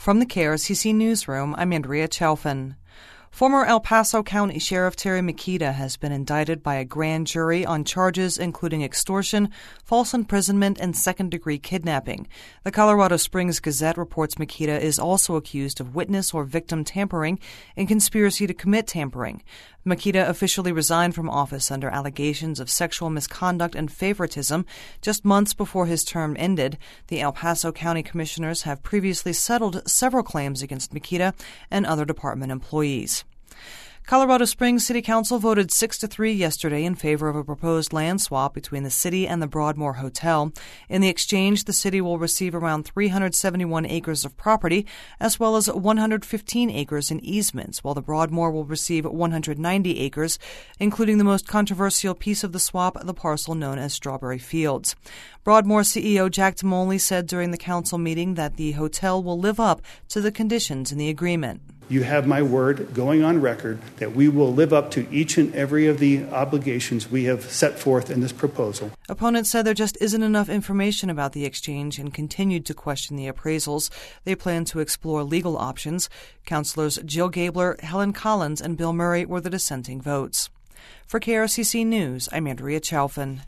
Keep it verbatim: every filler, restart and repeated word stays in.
From the K R C C Newsroom, I'm Andrea Chalfin. Former El Paso County Sheriff Terry Mikita has been indicted by a grand jury on charges including extortion, false imprisonment, and second-degree kidnapping. The Colorado Springs Gazette reports Mikita is also accused of witness or victim tampering and conspiracy to commit tampering. Mikita officially resigned from office under allegations of sexual misconduct and favoritism just months before his term ended. The El Paso County Commissioners have previously settled several claims against Mikita and other department employees. Colorado Springs City Council voted six to three yesterday in favor of a proposed land swap between the city and the Broadmoor Hotel. In the exchange, the city will receive around three hundred seventy-one acres of property, as well as one hundred fifteen acres in easements, while the Broadmoor will receive one hundred ninety acres, including the most controversial piece of the swap, the parcel known as Strawberry Fields. Broadmoor C E O Jack Demoley said during the council meeting that the hotel will live up to the conditions in the agreement. You have my word going on record that we will live up to each and every of the obligations we have set forth in this proposal. Opponents said there just isn't enough information about the exchange and continued to question the appraisals. They plan to explore legal options. Councilors Jill Gabler, Helen Collins, and Bill Murray were the dissenting votes. For K R C C News, I'm Andrea Chalfin.